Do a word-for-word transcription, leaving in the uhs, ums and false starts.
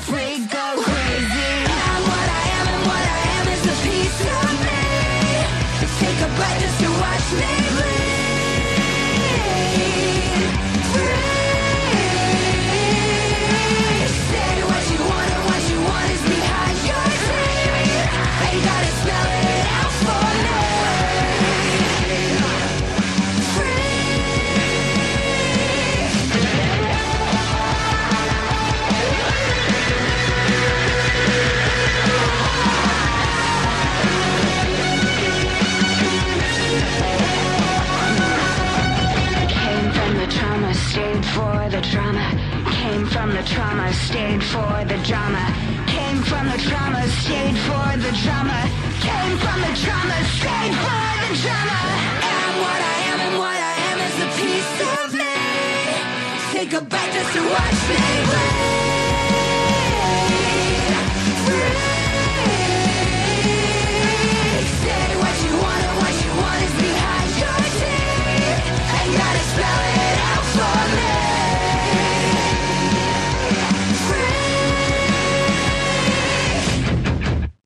freak, go crazy. I'm what I am and what I am is a piece of me. Take a bite just to watch me bleed. Free. Say what you want and what you want is behind your teeth. Ain't gotta spell it out for me. Stayed for the drama, came from the trauma, stayed for the drama, came from the trauma, stayed for the drama, came from the trauma, stayed for the drama. Am what I am and what I am is a piece of me. Take a bite just to watch me bleed.